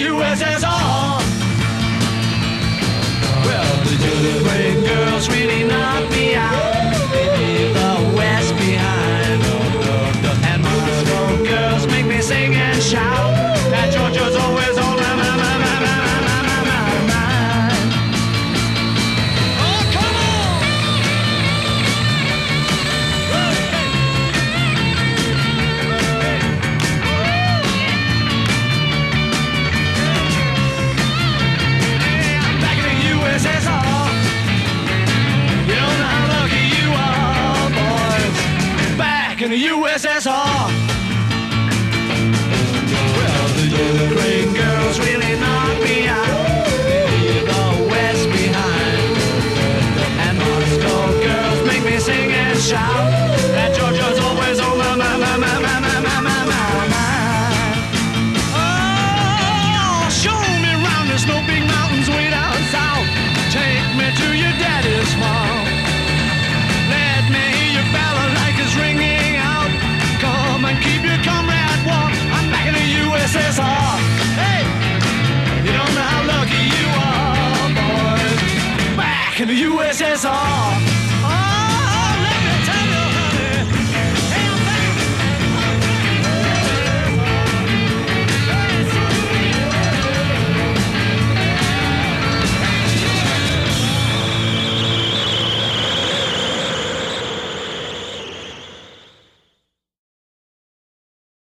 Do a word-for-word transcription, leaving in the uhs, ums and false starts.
U S S R. Well, the Ukraine girls really knocked me out. They leave the West behind. And Moscow girls make me sing and shout. That Georgia's always on my, my, my, my, my, my, my, my mind. Oh, come on! Hey, I'm back in the U S S R. You don't know how lucky you are, boys. Back in the U S S R. Well, the Ukraine girls really knocked me out. They leave the West behind. And Moscow girls make me sing and shout. That Georgia's always on my, my, my, my, my, my, my, my, my mind. Oh, show me round the snow big mountains way down south. Take me to your daddy's farm. Let me hear your balalaikas ringing out. Come and keep your comrade warm. I'm back in the U S S R. Hey, you don't know how lucky you are, boys. Back in the U S S R.